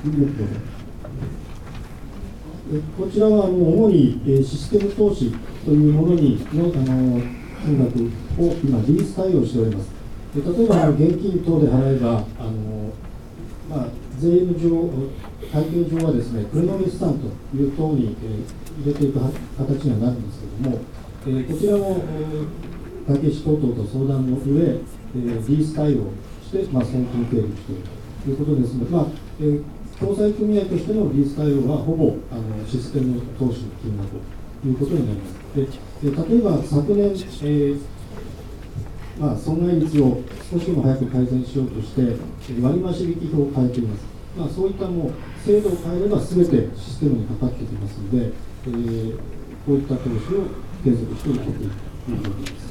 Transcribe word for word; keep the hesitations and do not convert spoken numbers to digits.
こちらはあの主にシステム投資というものにのあの金額を今、リース対応しております。例えば現金等で払えば、あのまあ、税務上、会計上はですね、クレノミスタンという等に、えー、入れていく形にはなるんですけれども、えー、こちらも会計士等々と相談の上、えー、リース対応して、まあ、損金経理しているということですので、まあえー、共済組合としてのリース対応はほぼあのシステム投資の金額ということになります。でで例えば昨年、えーまあ、損害率を少しでも早く改善しようとして割増引き表を変えています。まあ、そういったもう制度を変えれば全てシステムにかかってきますので、えー、こういった投資を継続していくということです。